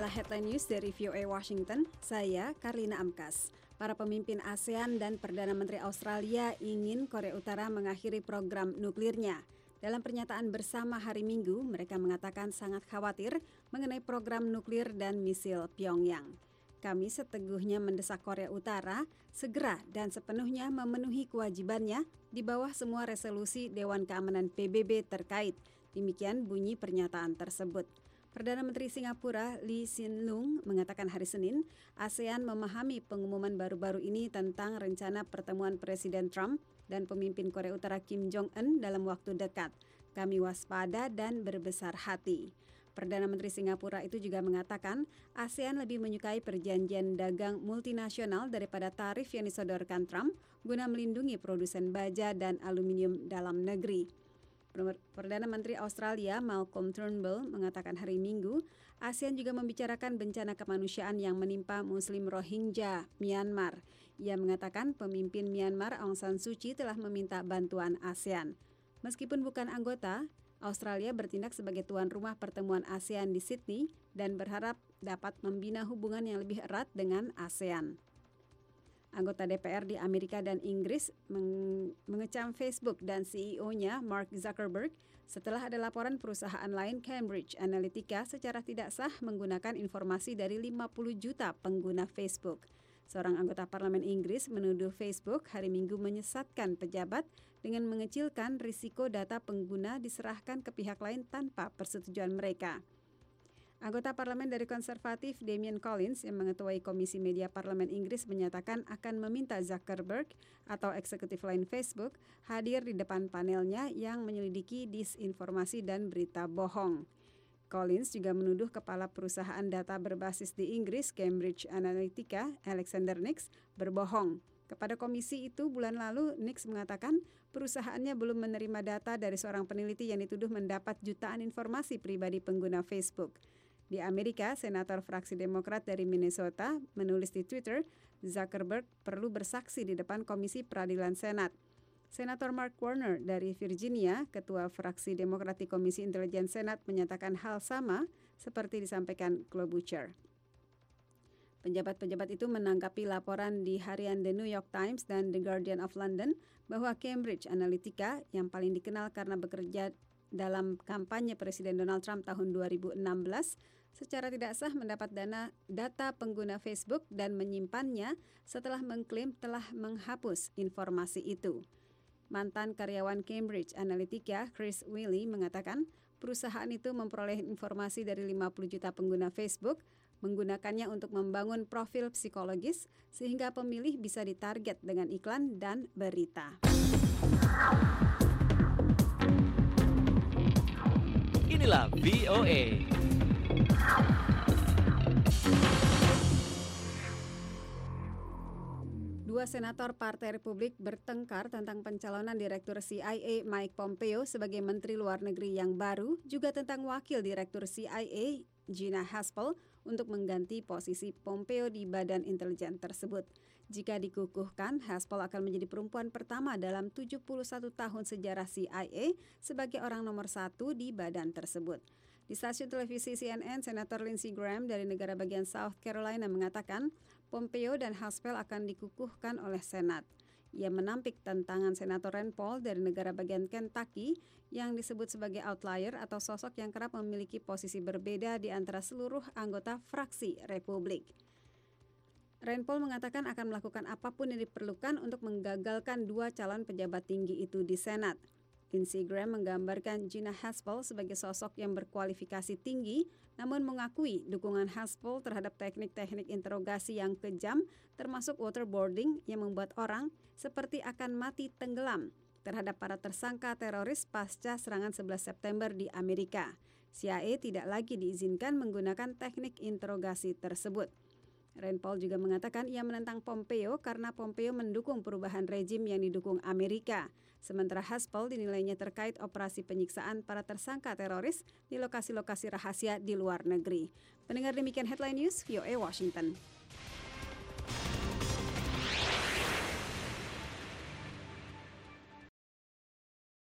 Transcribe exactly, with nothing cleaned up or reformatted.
Inilah headline news dari V O A Washington, saya Karlina Amkas. Para pemimpin ASEAN dan Perdana Menteri Australia ingin Korea Utara mengakhiri program nuklirnya. Dalam pernyataan bersama hari Minggu, mereka mengatakan sangat khawatir mengenai program nuklir dan misil Pyongyang. Kami seteguhnya mendesak Korea Utara segera dan sepenuhnya memenuhi kewajibannya di bawah semua resolusi Dewan Keamanan P B B terkait. Demikian bunyi pernyataan tersebut. Perdana Menteri Singapura Lee Hsien Loong mengatakan hari Senin, ASEAN memahami pengumuman baru-baru ini tentang rencana pertemuan Presiden Trump dan pemimpin Korea Utara Kim Jong-un dalam waktu dekat. Kami waspada dan berbesar hati. Perdana Menteri Singapura itu juga mengatakan ASEAN lebih menyukai perjanjian dagang multinasional daripada tarif yang disodorkan Trump guna melindungi produsen baja dan aluminium dalam negeri. Perdana Menteri Australia Malcolm Turnbull mengatakan hari Minggu, ASEAN juga membicarakan bencana kemanusiaan yang menimpa Muslim Rohingya, Myanmar. Ia mengatakan pemimpin Myanmar Aung San Suu Kyi telah meminta bantuan ASEAN. Meskipun bukan anggota, Australia bertindak sebagai tuan rumah pertemuan ASEAN di Sydney dan berharap dapat membina hubungan yang lebih erat dengan ASEAN. Anggota D P R di Amerika dan Inggris meng- mengecam Facebook dan C E O-nya Mark Zuckerberg setelah ada laporan perusahaan lain Cambridge Analytica secara tidak sah menggunakan informasi dari lima puluh juta pengguna Facebook. Seorang anggota parlemen Inggris menuduh Facebook hari Minggu menyesatkan pejabat dengan mengecilkan risiko data pengguna diserahkan ke pihak lain tanpa persetujuan mereka. Anggota parlemen dari konservatif Damian Collins yang mengetuai Komisi Media Parlemen Inggris menyatakan akan meminta Zuckerberg atau eksekutif lain Facebook hadir di depan panelnya yang menyelidiki disinformasi dan berita bohong. Collins juga menuduh kepala perusahaan data berbasis di Inggris Cambridge Analytica, Alexander Nix, berbohong. Kepada komisi itu bulan lalu, Nix mengatakan perusahaannya belum menerima data dari seorang peneliti yang dituduh mendapat jutaan informasi pribadi pengguna Facebook. Di Amerika, Senator fraksi Demokrat dari Minnesota menulis di Twitter, Zuckerberg perlu bersaksi di depan Komisi Peradilan Senat. Senator Mark Warner dari Virginia, ketua fraksi Demokrat di Komisi Intelijen Senat, menyatakan hal sama seperti disampaikan Klobuchar. Penjabat-penjabat itu menanggapi laporan di harian The New York Times dan The Guardian of London bahwa Cambridge Analytica yang paling dikenal karena bekerja dalam kampanye Presiden Donald Trump tahun dua ribu enam belas secara tidak sah mendapat dana data pengguna Facebook dan menyimpannya setelah mengklaim telah menghapus informasi itu. Mantan karyawan Cambridge Analytica, Chris Willey, mengatakan perusahaan itu memperoleh informasi dari lima puluh juta pengguna Facebook, menggunakannya untuk membangun profil psikologis sehingga pemilih bisa ditarget dengan iklan dan berita. Inilah V O A. Dua senator Partai Republik bertengkar tentang pencalonan Direktur C I A Mike Pompeo sebagai Menteri Luar Negeri yang baru, juga tentang Wakil Direktur C I A Gina Haspel untuk mengganti posisi Pompeo di badan intelijen tersebut. Jika dikukuhkan, Haspel akan menjadi perempuan pertama dalam tujuh puluh satu tahun sejarah C I A sebagai orang nomor satu di badan tersebut. Di stasiun televisi C N N, Senator Lindsey Graham dari negara bagian South Carolina mengatakan Pompeo dan Haspel akan dikukuhkan oleh Senat. Ia menampik tantangan Senator Rand Paul dari negara bagian Kentucky yang disebut sebagai outlier atau sosok yang kerap memiliki posisi berbeda di antara seluruh anggota fraksi Republik. Rand Paul mengatakan akan melakukan apapun yang diperlukan untuk menggagalkan dua calon pejabat tinggi itu di Senat. Lindsey Graham menggambarkan Gina Haspel sebagai sosok yang berkualifikasi tinggi, namun mengakui dukungan Haspel terhadap teknik-teknik interogasi yang kejam, termasuk waterboarding yang membuat orang seperti akan mati tenggelam terhadap para tersangka teroris pasca serangan sebelas September di Amerika. C I A tidak lagi diizinkan menggunakan teknik interogasi tersebut. Rand Paul juga mengatakan ia menentang Pompeo karena Pompeo mendukung perubahan rejim yang didukung Amerika. Sementara Haspel dinilainya terkait operasi penyiksaan para tersangka teroris di lokasi-lokasi rahasia di luar negeri. Pendengar, demikian headline news V O A Washington.